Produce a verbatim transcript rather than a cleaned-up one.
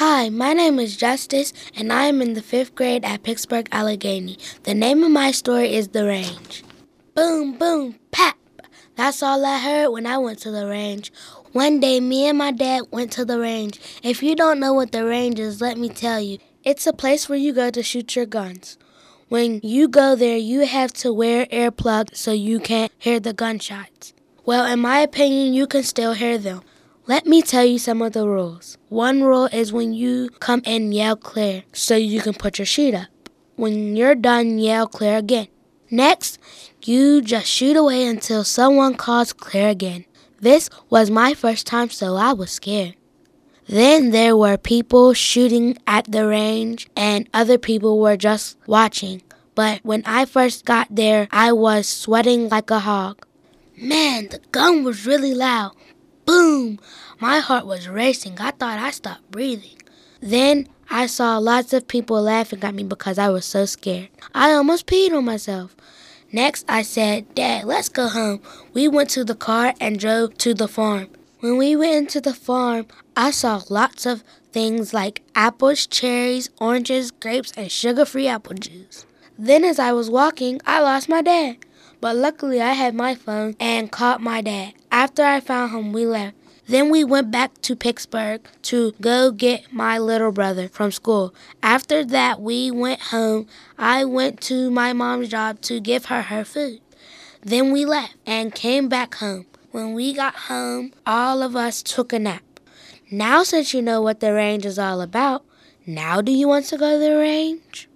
Hi, my name is Justice, and I am in the fifth grade at Pittsburgh Allegheny. The name of my story is The Range. Boom, boom, pap. That's all I heard when I went to the range. One day, me and my dad went to the range. If you don't know what the range is, let me tell you. It's a place where you go to shoot your guns. When you go there, you have to wear earplugs so you can't hear the gunshots. Well, in my opinion, you can still hear them. Let me tell you some of the rules. One rule is when you come in, yell clear so you can put your sheet up. When you're done, yell clear again. Next, you just shoot away until someone calls clear again. This was my first time, so I was scared. Then there were people shooting at the range and other people were just watching. But when I first got there, I was sweating like a hog. Man, the gun was really loud. Boom! My heart was racing. I thought I stopped breathing. Then I saw lots of people laughing at me because I was so scared. I almost peed on myself. Next, I said, Dad, let's go home. We went to the car and drove to the farm. When we went into the farm, I saw lots of things like apples, cherries, oranges, grapes, and sugar-free apple juice. Then as I was walking, I lost my dad. But luckily I had my phone and caught my dad. After I found him, we left. Then we went back to Pittsburgh to go get my little brother from school. After that, we went home. I went to my mom's job to give her her food. Then we left and came back home. When we got home, all of us took a nap. Now since you know what the range is all about, now do you want to go to the range?